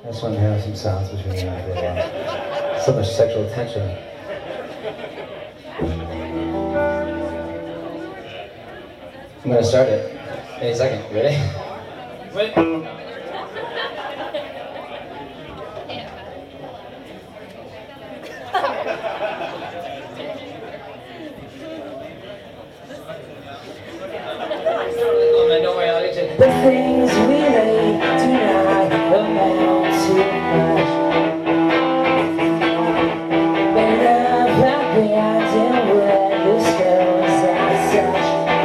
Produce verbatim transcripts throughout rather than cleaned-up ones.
I just wanted to have some sounds between you and for a while. So much sexual tension. I'm gonna start it any second. Ready? Wait. Oh man, don't worry, I'll get you. The things we lay do not amount to much. Made up like we are dealing with the stones as such.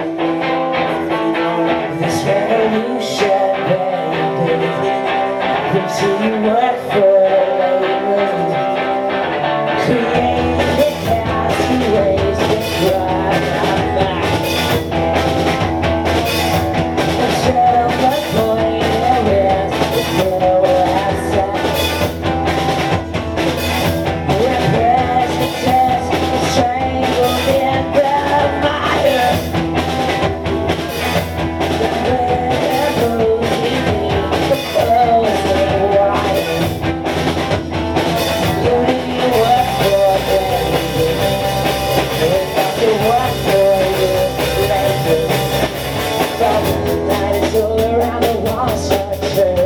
This revolution, baby, brings you work for labor. Create the chaos we raise with pride our back. All around the wall structure.